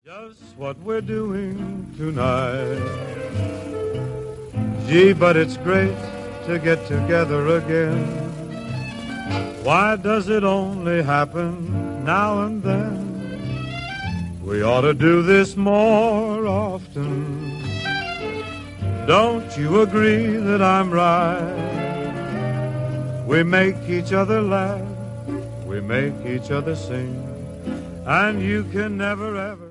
Just what we're doing tonight. Gee, but it's great to get together again. Why does it only happen now and then? We ought to do this more often. Don't you agree that I'm right? We make each other laugh, we make each other sing, and you can never ever